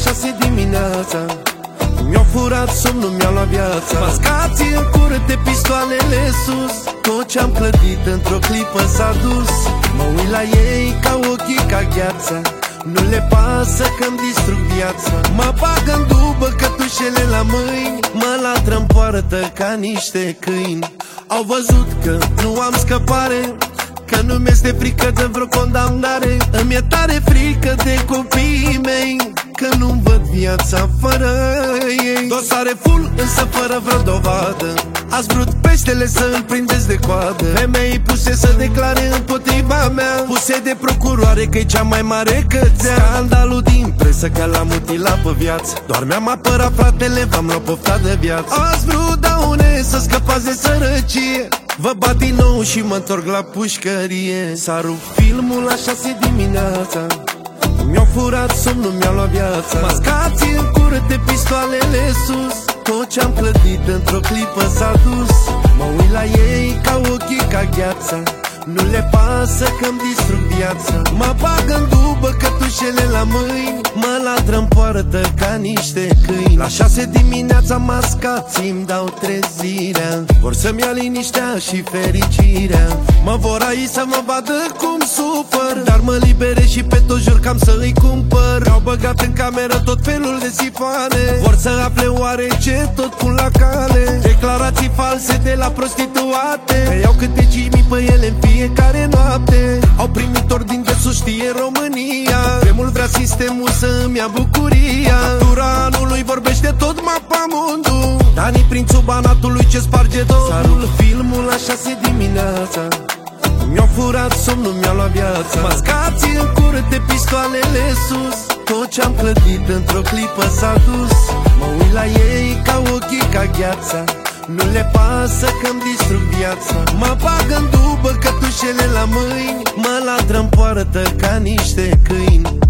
6 dimineața, mi-au furat somnul, mi-au luat viața. Mascații în curte, pistoalele sus, tot ce-am clădit într-o clipă s-a dus. Mă uit la ei ca ochii ca gheața, nu le pasă că-mi distrug viața. Mă bag în dubă, cătușele la mâini, mă latră în poartă ca niște câini. Au văzut că nu am scăpare, că nu mi-este frică de vreo condamnare. Îmi e tare frică de copiii mei, că nu-mi văd viața fără ei. Dosare full, însă fără vreo dovadă, ați vrut peștele să îl prindeți de coadă. Femei puse să declare împotriva mea, puse de procuroare că-i cea mai mare cățea. Scandalul din presă că l-am mutilat pe viață, doar mi-am apărat fratele, v-am luat pofta de viață. Ați vrut daune să scăpați de sărăcie, vă bat din nou și mă întorc la pușcărie. S-a rupt filmul la 6 dimineața, mi-au furat somnul, mi-au luat viața. Mascații în curte, pistoalele sus, tot ce-am clădit într-o clipă s-a dus. Mă uit la ei ca ochii ca gheața, nu le pasă că-mi distrug viața. Mă bag în dubă, cătușele la mâini, mă latră în poartă ca niște câini. La 6 dimineața mascații îmi dau trezirea, vor să-mi ia liniștea și fericirea. Mă vor aici să mă vadă cum sufăr, dar mă liberez și pe tot jur cam să îi cumpăr. Mi-au băgat în cameră tot felul de sifoane, vor să afle oare ce tot pun la cale. Declarații false de la prostituate, că iau câte 5.000 pe ele în fiecare noapte. Au primit ordin de sus, știe România, de mult vrea sistemul să îmi ia bucuria. Factura anului vorbește tot mapamondul, Dani prințul Banatului ce sparge domnul. S-a rupt filmul la 6 dimineața, mi-au furat somnul, mi-au luat viața. Mascații în curte, pistoalele sus, tot ce-am clădit într-o clipă s-a dus. Mă uit la ei ca ochii ca gheața, nu le pasă că-mi distrug viața. Mă bag în dubă, cătușele la mâini, mă latră în poartă ca niște câini.